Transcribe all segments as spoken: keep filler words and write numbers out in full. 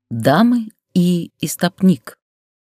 Дамы и истопник.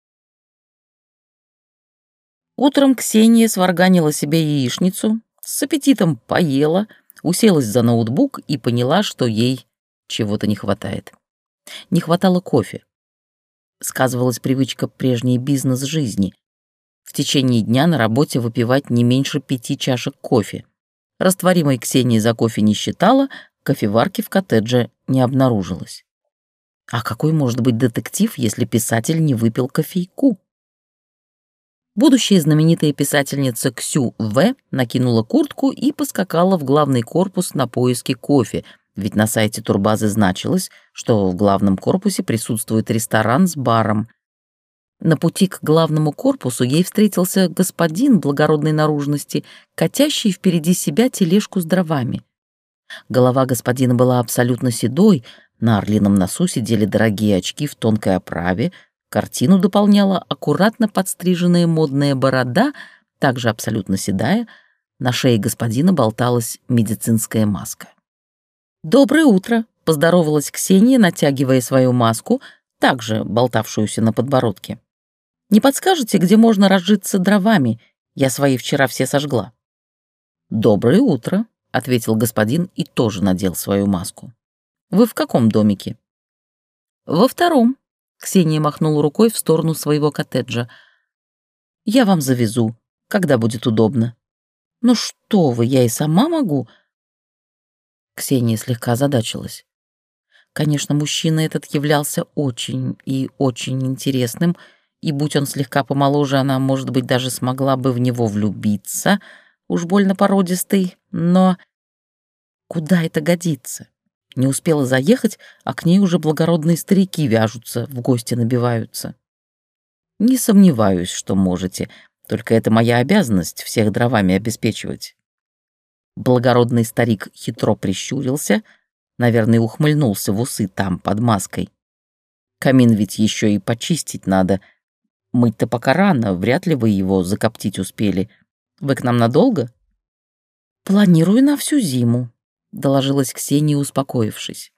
Утром Ксения сварганила себе яичницу, с аппетитом поела, уселась за ноутбук и поняла, что ей чего-то не хватает. Не хватало кофе. Сказывалась привычка прежней бизнес-жизни. В течение дня на работе выпивать не меньше пяти чашек кофе. Растворимой Ксения за кофе не считала, кофеварки в коттедже не обнаружилось. А какой может быть детектив, если писатель не выпил кофейку? Будущая знаменитая писательница Ксю В. накинула куртку и поскакала в главный корпус на поиски кофе, ведь на сайте турбазы значилось, что в главном корпусе присутствует ресторан с баром. На пути к главному корпусу ей встретился господин благородной наружности, катящий впереди себя тележку с дровами. Голова господина была абсолютно седой, на орлином носу сидели дорогие очки в тонкой оправе, картину дополняла аккуратно подстриженная модная борода, также абсолютно седая, на шее господина болталась медицинская маска. «Доброе утро!» — поздоровалась Ксения, натягивая свою маску, также болтавшуюся на подбородке. «Не подскажете, где можно разжиться дровами? Я свои вчера все сожгла». «Доброе утро!» — ответил господин и тоже надел свою маску. «Вы в каком домике?» «Во втором», — Ксения махнула рукой в сторону своего коттеджа. «Я вам завезу, когда будет удобно». «Ну что вы, я и сама могу». Ксения слегка озадачилась. Конечно, мужчина этот являлся очень и очень интересным, и будь он слегка помоложе, она, может быть, даже смогла бы в него влюбиться, уж больно породистый, но куда это годится? Не успела заехать, а к ней уже благородные старики вяжутся, в гости набиваются. Не сомневаюсь, что можете, только это моя обязанность всех дровами обеспечивать. Благородный старик хитро прищурился, наверное, ухмыльнулся в усы там, под маской. Камин ведь еще и почистить надо. Мыть-то пока рано, вряд ли вы его закоптить успели. Вы к нам надолго? Планирую на всю зиму, доложилась Ксения, успокоившись.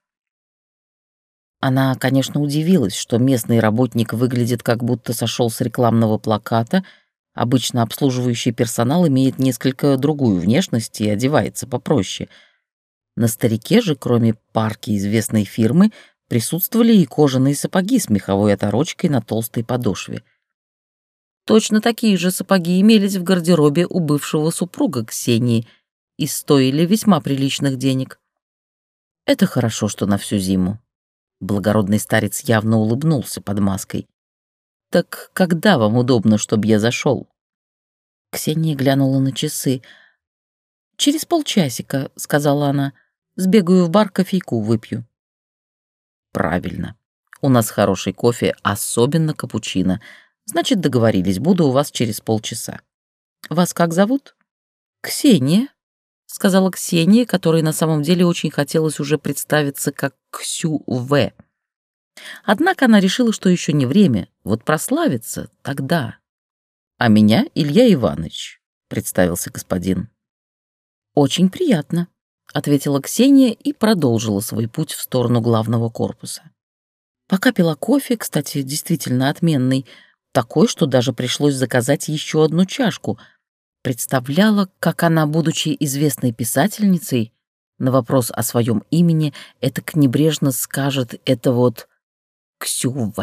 Она, конечно, удивилась, что местный работник выглядит, как будто сошел с рекламного плаката. Обычно обслуживающий персонал имеет несколько другую внешность и одевается попроще. На старике же, кроме парки известной фирмы, присутствовали и кожаные сапоги с меховой оторочкой на толстой подошве. Точно такие же сапоги имелись в гардеробе у бывшего супруга Ксении и стоили весьма приличных денег. Это хорошо, что на всю зиму. Благородный старец явно улыбнулся под маской. «Так когда вам удобно, чтобы я зашел?» Ксения глянула на часы. «Через полчасика», — сказала она, — «сбегаю в бар, кофейку выпью». «Правильно. У нас хороший кофе, особенно капучино. Значит, договорились, буду у вас через полчаса. Вас как зовут?» «Ксения», — сказала Ксения, которой на самом деле очень хотелось уже представиться как Ксю В. Однако она решила, что еще не время, вот прославиться тогда. «А меня Илья Иванович», — представился господин. «Очень приятно», — ответила Ксения и продолжила свой путь в сторону главного корпуса. Пока пила кофе, кстати, действительно отменный, такой, что даже пришлось заказать еще одну чашку, представляла, как она, будучи известной писательницей, на вопрос о своем имени этак небрежно скажет это вот Ксю В.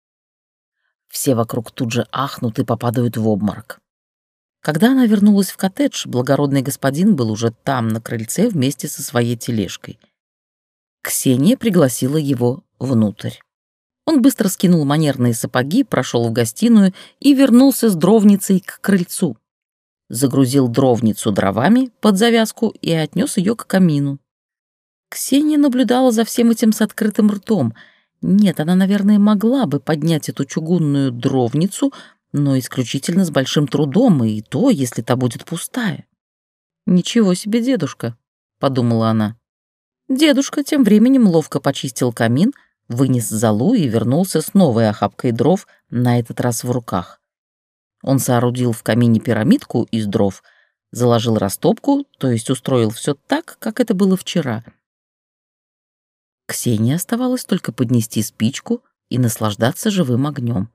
Все вокруг тут же ахнут и попадают в обморок. Когда она вернулась в коттедж, благородный господин был уже там, на крыльце, вместе со своей тележкой. Ксения пригласила его внутрь. Он быстро скинул манерные сапоги, прошел в гостиную и вернулся с дровницей к крыльцу. Загрузил дровницу дровами под завязку и отнес ее к камину. Ксения наблюдала за всем этим с открытым ртом. Нет, она, наверное, могла бы поднять эту чугунную дровницу, но исключительно с большим трудом, и то, если та будет пустая. «Ничего себе, дедушка», — подумала она. Дедушка тем временем ловко почистил камин, вынес золу и вернулся с новой охапкой дров, на этот раз в руках. Он соорудил в камине пирамидку из дров, заложил растопку, то есть устроил все так, как это было вчера. Ксении оставалось только поднести спичку, и наслаждаться живым огнем.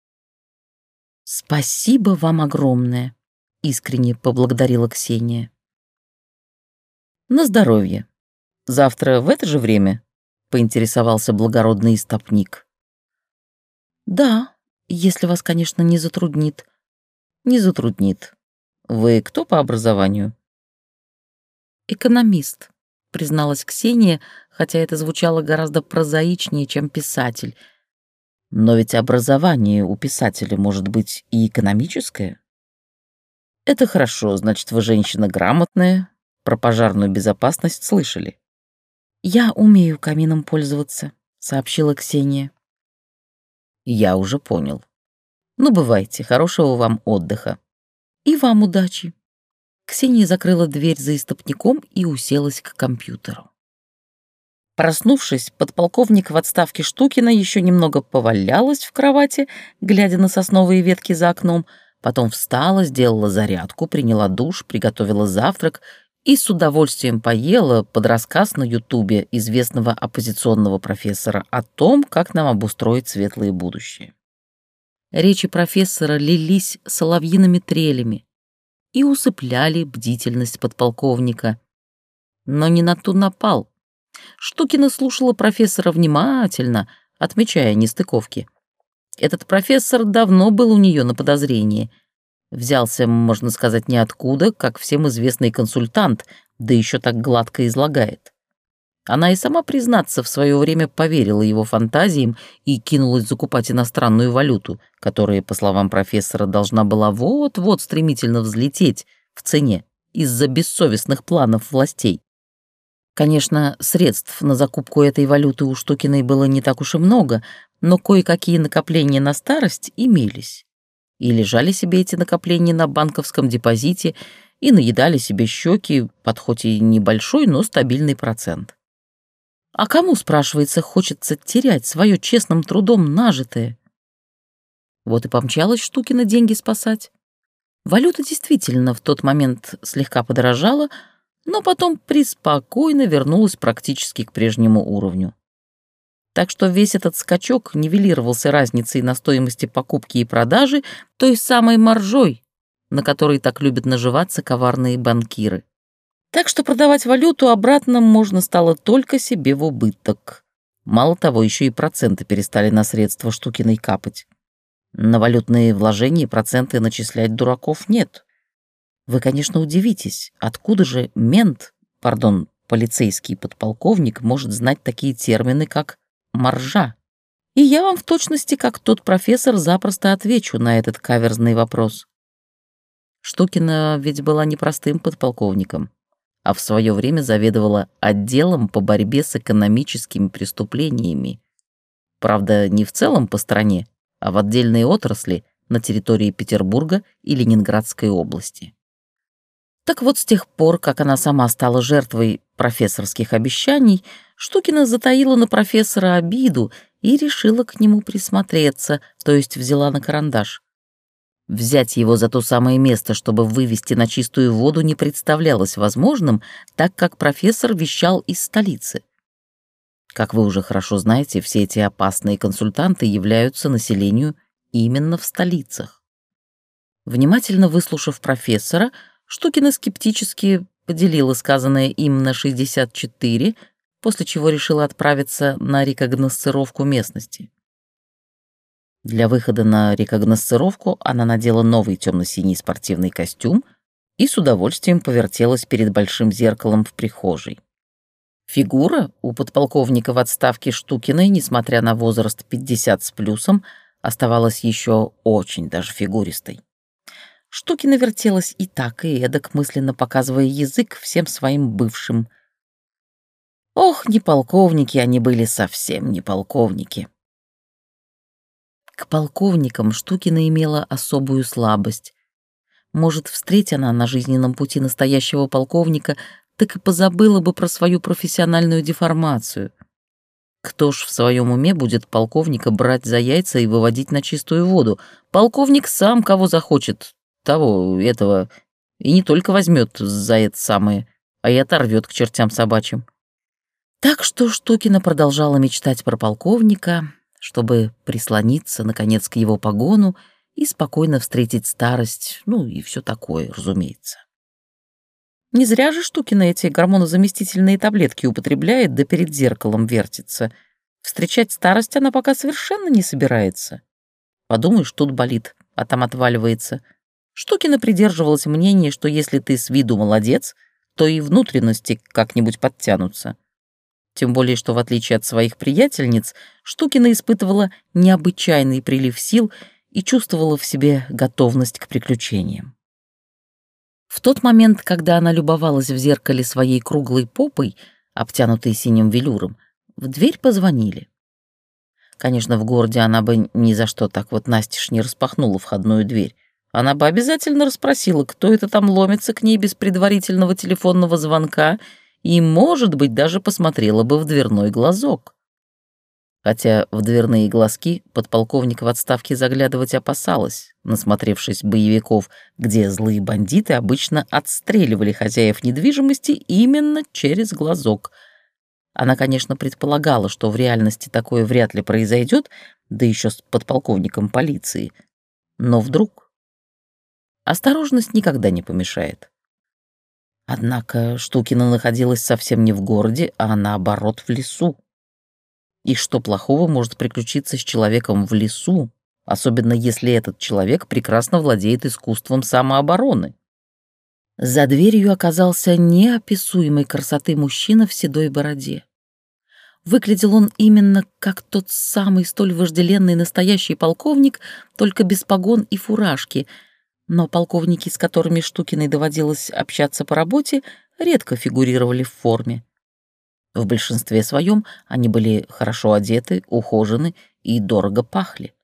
«Спасибо вам огромное», — искренне поблагодарила Ксения. «На здоровье. Завтра в это же время?» — поинтересовался благородный истопник. «Да, если вас, конечно, не затруднит». «Не затруднит. Вы кто по образованию?» «Экономист», — призналась Ксения, хотя это звучало гораздо прозаичнее, чем писатель. «Но ведь образование у писателя может быть и экономическое». «Это хорошо, значит, вы женщина грамотная, про пожарную безопасность слышали». «Я умею камином пользоваться», — сообщила Ксения. «Я уже понял. Ну, бывайте, хорошего вам отдыха». «И вам удачи». Ксения закрыла дверь за истопником и уселась к компьютеру. Проснувшись, подполковник в отставке Штукина еще немного повалялась в кровати, глядя на сосновые ветки за окном, потом встала, сделала зарядку, приняла душ, приготовила завтрак и с удовольствием поела под рассказ на Ютубе известного оппозиционного профессора о том, как нам обустроить светлое будущее. Речи профессора лились соловьиными трелями и усыпляли бдительность подполковника. Но не на ту напал. Штукина слушала профессора внимательно, отмечая нестыковки. Этот профессор давно был у нее на подозрении. Взялся, можно сказать, ниоткуда, как всем известный консультант, да еще так гладко излагает. Она и сама, признаться, в свое время поверила его фантазиям и кинулась закупать иностранную валюту, которая, по словам профессора, должна была вот-вот стремительно взлететь в цене из-за бессовестных планов властей. Конечно, средств на закупку этой валюты у Штукиной было не так уж и много, но кое-какие накопления на старость имелись. И лежали себе эти накопления на банковском депозите и наедали себе щеки под хоть и небольшой, но стабильный процент. А кому, спрашивается, хочется терять свое честным трудом нажитое? Вот и помчалась Штукина деньги спасать. Валюта действительно в тот момент слегка подорожала, но потом преспокойно вернулась практически к прежнему уровню. Так что весь этот скачок нивелировался разницей на стоимости покупки и продажи той самой маржой, на которой так любят наживаться коварные банкиры. Так что продавать валюту обратно можно стало только себе в убыток. Мало того, еще и проценты перестали на средства Штукиной капать. На валютные вложения проценты начислять дураков нет. Вы, конечно, удивитесь, откуда же мент, пардон, полицейский подполковник может знать такие термины, как маржа? И я вам в точности, как тот профессор, запросто отвечу на этот каверзный вопрос. Штукина ведь была не простым подполковником, а в свое время заведовала отделом по борьбе с экономическими преступлениями. Правда, не в целом по стране, а в отдельной отрасли на территории Петербурга и Ленинградской области. Так вот, с тех пор, как она сама стала жертвой профессорских обещаний, Штукина затаила на профессора обиду и решила к нему присмотреться, то есть взяла на карандаш. Взять его за то самое место, чтобы вывести на чистую воду, не представлялось возможным, так как профессор вещал из столицы. Как вы уже хорошо знаете, все эти опасные консультанты являются населению именно в столицах. Внимательно выслушав профессора, Штукина скептически поделила сказанное им на шестьдесят четыре, после чего решила отправиться на рекогносцировку местности. Для выхода на рекогносцировку она надела новый темно-синий спортивный костюм и с удовольствием повертелась перед большим зеркалом в прихожей. Фигура у подполковника в отставке Штукиной, несмотря на возраст пятьдесят с плюсом, оставалась еще очень даже фигуристой. Штукина вертелась и так, и эдак, мысленно показывая язык всем своим бывшим. Ох, не полковники они были, совсем не полковники. К полковникам Штукина имела особую слабость. Может, встреть она на жизненном пути настоящего полковника, так и позабыла бы про свою профессиональную деформацию. Кто ж в своем уме будет полковника брать за яйца и выводить на чистую воду? Полковник сам кого захочет, того, этого, и не только возьмет за это самое, а и оторвет к чертям собачьим. Так что Штукина продолжала мечтать про полковника, чтобы прислониться, наконец, к его погону и спокойно встретить старость, ну и все такое, разумеется. Не зря же Штукина эти гормонозаместительные таблетки употребляет, да перед зеркалом вертится. Встречать старость она пока совершенно не собирается. Подумаешь, тут болит, а там отваливается. Штукина придерживалась мнения, что если ты с виду молодец, то и внутренности как-нибудь подтянутся. Тем более, что в отличие от своих приятельниц, Штукина испытывала необычайный прилив сил и чувствовала в себе готовность к приключениям. В тот момент, когда она любовалась в зеркале своей круглой попой, обтянутой синим велюром, в дверь позвонили. Конечно, в городе она бы ни за что так вот настежь не распахнула входную дверь. Она бы обязательно расспросила, кто это там ломится к ней без предварительного телефонного звонка, и, может быть, даже посмотрела бы в дверной глазок. Хотя в дверные глазки подполковник в отставке заглядывать опасалась, насмотревшись боевиков, где злые бандиты обычно отстреливали хозяев недвижимости именно через глазок. Она, конечно, предполагала, что в реальности такое вряд ли произойдет, да еще с подполковником полиции. Но вдруг... Осторожность никогда не помешает. Однако Штукина находилась совсем не в городе, а наоборот в лесу. И что плохого может приключиться с человеком в лесу, особенно если этот человек прекрасно владеет искусством самообороны? За дверью оказался неописуемой красоты мужчина в седой бороде. Выглядел он именно как тот самый столь вожделенный настоящий полковник, только без погон и фуражки, но полковники, с которыми Штукиной доводилось общаться по работе, редко фигурировали в форме. В большинстве своем они были хорошо одеты, ухожены и дорого пахли.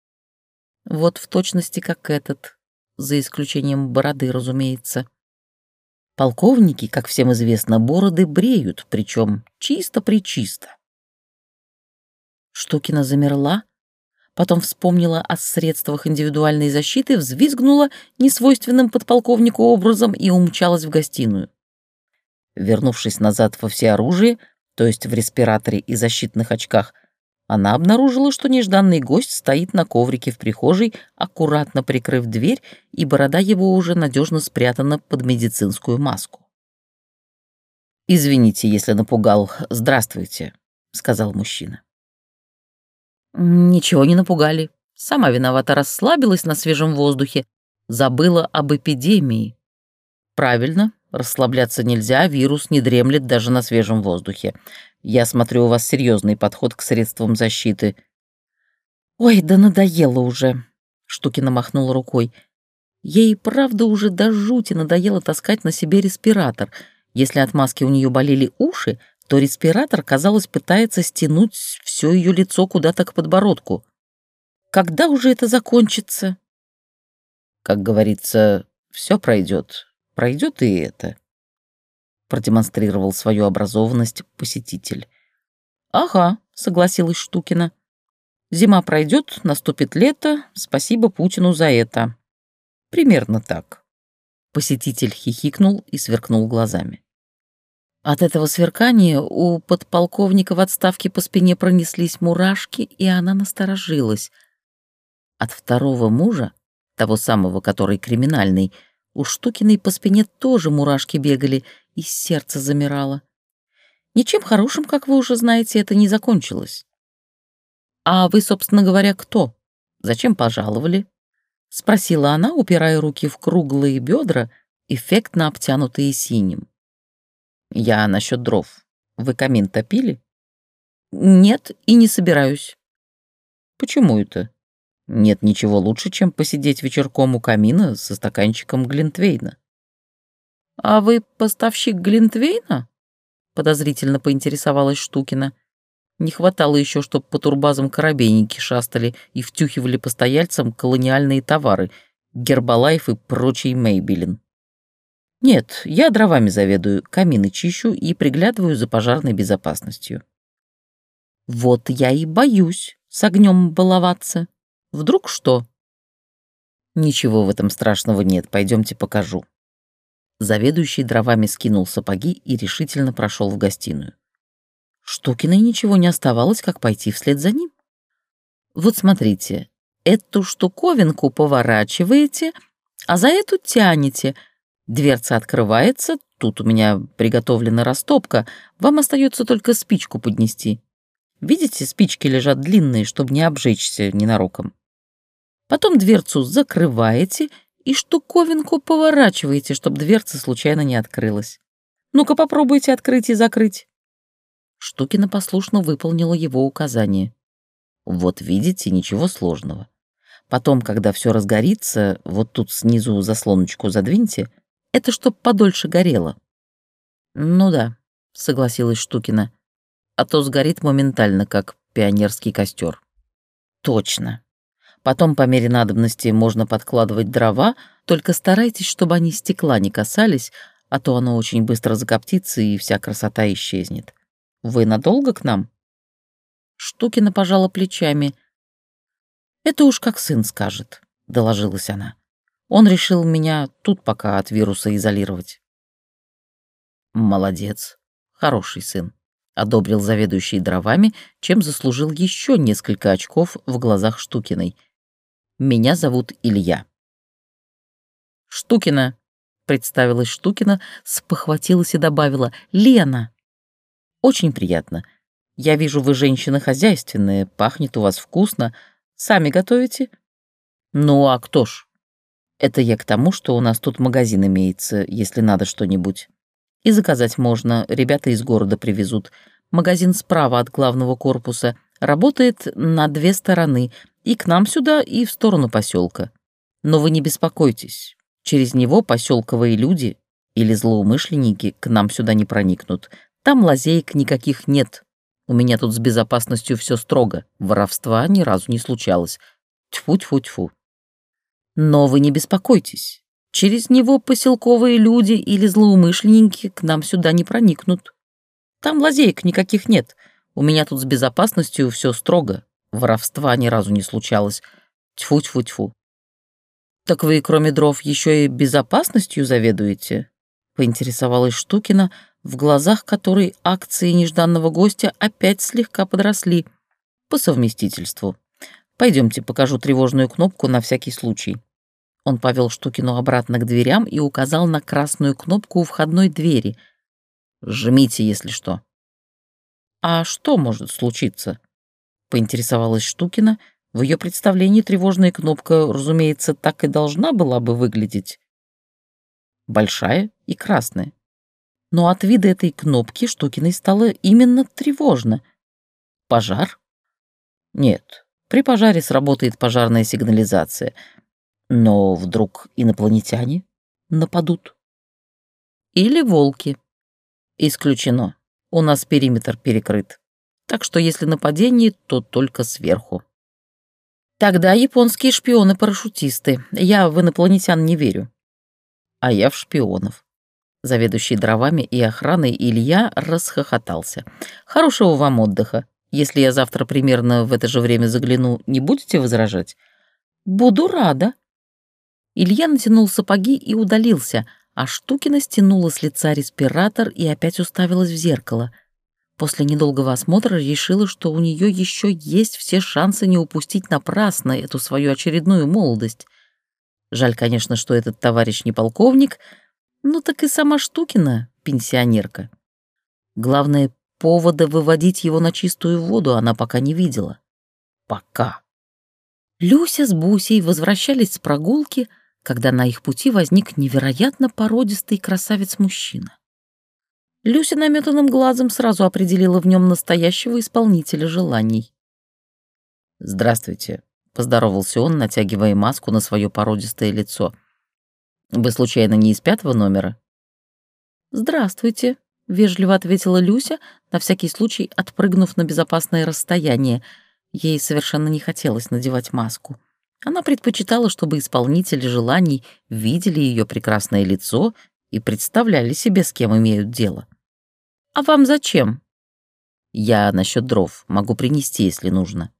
Вот в точности как этот, за исключением бороды, разумеется. Полковники, как всем известно, бороды бреют, причем чисто-пречисто. Штукина замерла, потом вспомнила о средствах индивидуальной защиты, взвизгнула несвойственным подполковнику образом и умчалась в гостиную. Вернувшись назад во всеоружии, то есть в респираторе и защитных очках, она обнаружила, что нежданный гость стоит на коврике в прихожей, аккуратно прикрыв дверь, и борода его уже надежно спрятана под медицинскую маску. «Извините, если напугал. Здравствуйте», — сказал мужчина. «Ничего не напугали. Сама виновата, расслабилась на свежем воздухе, забыла об эпидемии». «Правильно. Расслабляться нельзя, вирус не дремлет даже на свежем воздухе. Я смотрю, у вас серьезный подход к средствам защиты». «Ой, да надоело уже», — Штукина махнула рукой. Ей, правда, уже до жути надоело таскать на себе респиратор. Если от маски у нее болели уши, то респиратор, казалось, пытается стянуть все ее лицо куда-то к подбородку. Когда уже это закончится? Как говорится, все пройдет. Пройдет и это, продемонстрировал свою образованность посетитель. «Ага», — согласилась Штукина. «Зима пройдет, наступит лето, спасибо Путину за это». Примерно так. Посетитель хихикнул и сверкнул глазами. От этого сверкания у подполковника в отставке по спине пронеслись мурашки, и она насторожилась. От второго мужа, того самого, который криминальный, у Штукиной по спине тоже мурашки бегали, и сердце замирало. Ничем хорошим, как вы уже знаете, это не закончилось. «А вы, собственно говоря, кто? Зачем пожаловали?» — спросила она, упирая руки в круглые бедра, эффектно обтянутые синим. «Я насчет дров. Вы камин топили?» «Нет, и не собираюсь». «Почему это? Нет ничего лучше, чем посидеть вечерком у камина со стаканчиком глинтвейна». «А вы поставщик глинтвейна?» — подозрительно поинтересовалась Штукина. Не хватало еще, чтоб по турбазам корабейники шастали и втюхивали постояльцам колониальные товары, Гербалайф и прочий Мейбелин. «Нет, я дровами заведую, камины чищу и приглядываю за пожарной безопасностью». «Вот я и боюсь с огнем баловаться. Вдруг что?» «Ничего в этом страшного нет, пойдемте покажу». Заведующий дровами скинул сапоги и решительно прошел в гостиную. Штукиной ничего не оставалось, как пойти вслед за ним. Вот смотрите, эту штуковинку поворачиваете, а за эту тянете. Дверца открывается, тут у меня приготовлена растопка, вам остается только спичку поднести. Видите, спички лежат длинные, чтобы не обжечься ненароком. Потом дверцу закрываете и штуковинку поворачиваете, чтобы дверца случайно не открылась. Ну-ка попробуйте открыть и закрыть. Штукина послушно выполнила его указание. Вот видите, ничего сложного. Потом, когда все разгорится, вот тут снизу заслоночку задвиньте, это чтоб подольше горело. Ну да, согласилась Штукина, а то сгорит моментально, как пионерский костер. Точно. Потом по мере надобности можно подкладывать дрова, только старайтесь, чтобы они стекла не касались, а то оно очень быстро закоптится и вся красота исчезнет. Вы надолго к нам? Штукина пожала плечами. «Это уж как сын скажет», — доложилась она. «Он решил меня тут пока от вируса изолировать». «Молодец, хороший сын», — одобрил заведующий дровами, чем заслужил еще несколько очков в глазах Штукиной. «Меня зовут Илья». «Штукина», — представилась Штукина, спохватилась и добавила: «Лена». «Очень приятно. Я вижу, вы женщина хозяйственная, пахнет у вас вкусно. Сами готовите?» «Ну, а кто ж?» «Это я к тому, что у нас тут магазин имеется, если надо что-нибудь. И заказать можно, ребята из города привезут. Магазин справа от главного корпуса, работает на две стороны, и к нам сюда, и в сторону поселка. Но вы не беспокойтесь, через него поселковые люди или злоумышленники к нам сюда не проникнут. Там лазеек никаких нет. У меня тут с безопасностью все строго, воровства ни разу не случалось. Тьфу-тьфу-тьфу. Но вы не беспокойтесь, через него поселковые люди или злоумышленники к нам сюда не проникнут. Там лазеек никаких нет. У меня тут с безопасностью все строго, воровства ни разу не случалось. Тьфу-тьфу-тьфу. Так вы, кроме дров, еще и безопасностью заведуете? Поинтересовалась Штукина, в глазах которой акции нежданного гостя опять слегка подросли по совместительству. Пойдемте, покажу тревожную кнопку на всякий случай. Он повел Штукину обратно к дверям и указал на красную кнопку у входной двери. «Жмите, если что». «А что может случиться?» — поинтересовалась Штукина. В ее представлении тревожная кнопка, разумеется, так и должна была бы выглядеть. Большая и красная. Но от вида этой кнопки Штукиной стало именно тревожно. Пожар? Нет, при пожаре сработает пожарная сигнализация. Но вдруг инопланетяне нападут? Или волки? Исключено. У нас периметр перекрыт. Так что если нападение, то только сверху. Тогда японские шпионы-парашютисты. Я в инопланетян не верю. А я в шпионов. Заведующий дровами и охраной Илья расхохотался. «Хорошего вам отдыха. Если я завтра примерно в это же время загляну, не будете возражать?» «Буду рада». Илья натянул сапоги и удалился, а Штукина стянула с лица респиратор и опять уставилась в зеркало. После недолгого осмотра решила, что у нее еще есть все шансы не упустить напрасно эту свою очередную молодость. Жаль, конечно, что этот товарищ не полковник, ну так и сама Штукина пенсионерка. Главное, повода выводить его на чистую воду она пока не видела. Пока. Люся с Бусей возвращались с прогулки, когда на их пути возник невероятно породистый красавец-мужчина. Люся наметанным глазом сразу определила в нем настоящего исполнителя желаний. «Здравствуйте», — поздоровался он, натягивая маску на свое породистое лицо. «Вы, случайно, не из пятого номера?» «Здравствуйте», — вежливо ответила Люся, на всякий случай отпрыгнув на безопасное расстояние. Ей совершенно не хотелось надевать маску. Она предпочитала, чтобы исполнители желаний видели ее прекрасное лицо и представляли себе, с кем имеют дело. «А вам зачем?» «Я насчет дров. Могу принести, если нужно».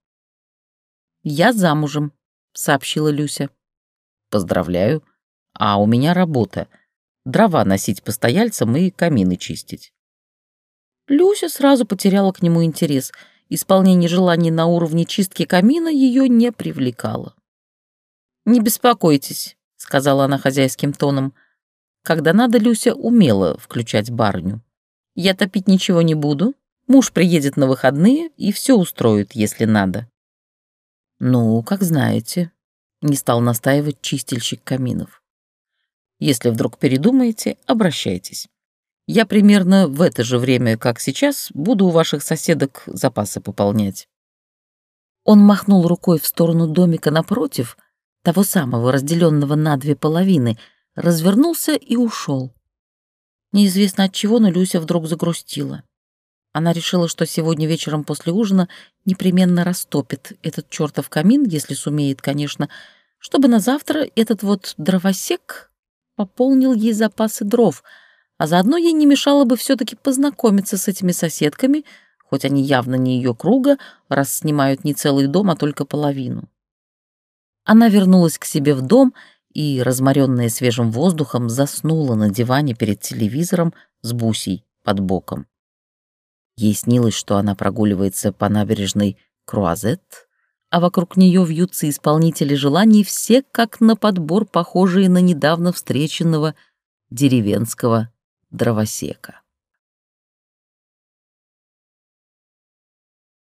«Я замужем», — сообщила Люся. «Поздравляю. А у меня работа. Дрова носить постояльцам и камины чистить». Люся сразу потеряла к нему интерес. Исполнение желаний на уровне чистки камина ее не привлекало. «Не беспокойтесь», — сказала она хозяйским тоном. Когда надо, Люся умела включать барню. «Я топить ничего не буду. Муж приедет на выходные и все устроит, если надо». «Ну, как знаете», — не стал настаивать чистильщик каминов. «Если вдруг передумаете, обращайтесь. Я примерно в это же время, как сейчас, буду у ваших соседок запасы пополнять». Он махнул рукой в сторону домика напротив, того самого, разделенного на две половины, развернулся и ушел. Неизвестно от чего, но Люся вдруг загрустила. Она решила, что сегодня вечером после ужина непременно растопит этот чертов камин, если сумеет, конечно, чтобы на завтра этот вот дровосек пополнил ей запасы дров, а заодно ей не мешало бы все-таки познакомиться с этими соседками, хоть они явно не ее круга, раз снимают не целый дом, а только половину. Она вернулась к себе в дом и, разморенная свежим воздухом, заснула на диване перед телевизором с Бусей под боком. Ей снилось, что она прогуливается по набережной Круазет, а вокруг нее вьются исполнители желаний, все как на подбор похожие на недавно встреченного деревенского дровосека.